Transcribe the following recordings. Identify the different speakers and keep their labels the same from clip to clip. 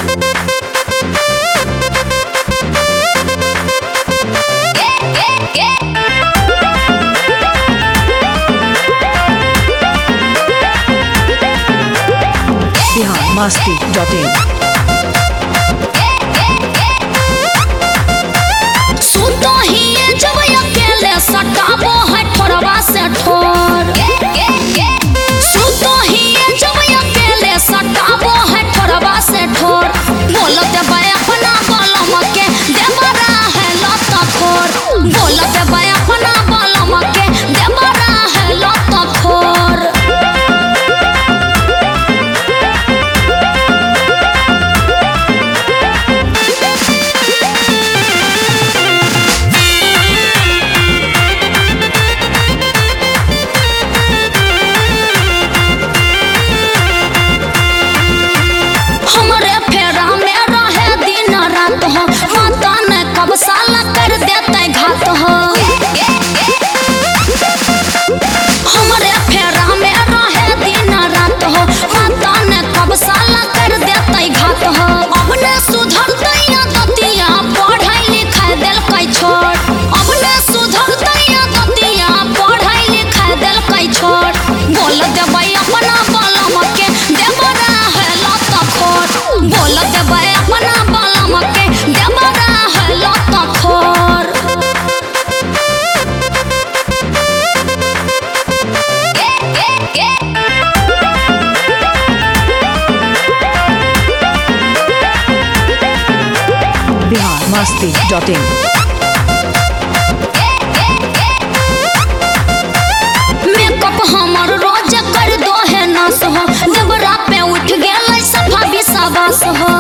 Speaker 1: biharmasti.in
Speaker 2: सुतो ही जब अकेले सटाबो है ठोरवा से ठोर। सुतो ही जब अकेले सटाबो है ठोरवा से ठोर। बोलते बे अपना बलम के देवरा है लत खोर। बोलते बे अपना बलम के देवरा है लत खोर। हमरे फेरा में रहे दिन रात हो, माता ने कब साला कर देते घात हो। हमरे फेरा में रहे दिन रात हो, माता ने कब साला कर देते घात हो। अब ने सुधरते दतिया पढ़ाई लिखाई देलकै छोड़। अब ने सुधरते दतिया पढ़ाई लिखाई देलकै छोड़। बोल देबै अपना बलम के देवरा है लत खोर। बोल देबै अपना बलम के देवरा है लत खोर।
Speaker 1: biharmasti.in
Speaker 2: मेकअप हमर रोज कर दो है नास हो, देवरा पे उठ गेलै सफा विश्वास हो।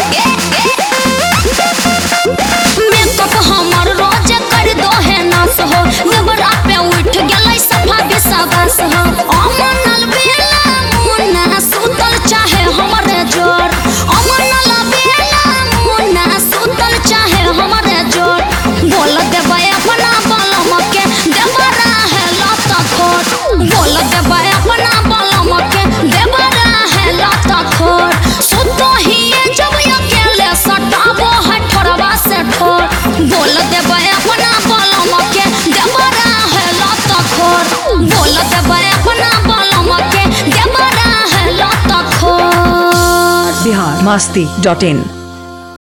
Speaker 2: मेकअप हमर रोज कर दो है नास हो, देवरा पे उठ गेलै सफा विश्वास हो। अमनल बेला मुन्ना सुतल चाहे हमरे जोर। अमनल बेला मुन्ना सुतल चाहे हमरे जोर। बोल देबै अपना बलम के देवरा है लत खोर। बोल देबै अपना बलम के देवरा है लत खोर। सुतो ही जब अकेले सटाबो है ठोरवा से ठोर। बोल देबै अपना बलम के देवरा है लत खोर। बोल देबै अपना बलम के देवरा है लत खोर।
Speaker 1: biharmasti.in